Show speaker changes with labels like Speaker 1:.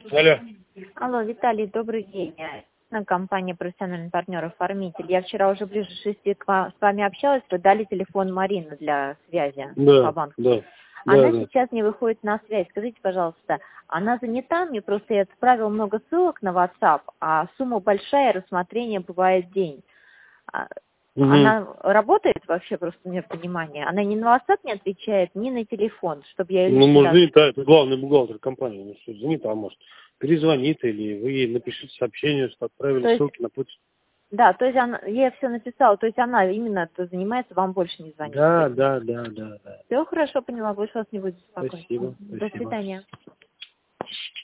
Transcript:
Speaker 1: Алло.
Speaker 2: Алло, Виталий, добрый день. На компания «Профессиональный партнер оформитель». Я вчера уже ближе 6 с вами общалась, вы дали телефон Марины для связи по
Speaker 1: Да,
Speaker 2: банку.
Speaker 1: да.
Speaker 2: Она
Speaker 1: Да.
Speaker 2: сейчас не выходит на связь. Скажите, пожалуйста, она занята? Мне просто я отправила много ссылок на WhatsApp, а сумма большая, рассмотрение бывает день.
Speaker 1: Угу.
Speaker 2: Она работает вообще, просто у меня понимание? Она ни на WhatsApp не отвечает, ни на телефон, чтобы я ее
Speaker 1: Ну,
Speaker 2: лишний
Speaker 1: может,
Speaker 2: раз...
Speaker 1: занята, это главный бухгалтер компании. Ну, что, занята, может. Перезвонит, или вы ей напишите сообщение, что отправили
Speaker 2: То есть,
Speaker 1: ссылки на почту.
Speaker 2: да, то есть она, я ей все написала, то есть она именно занимается, вам больше не звонит.
Speaker 1: Да.
Speaker 2: Все хорошо, поняла, больше вас не будет беспокоить.
Speaker 1: Спасибо.
Speaker 2: До свидания.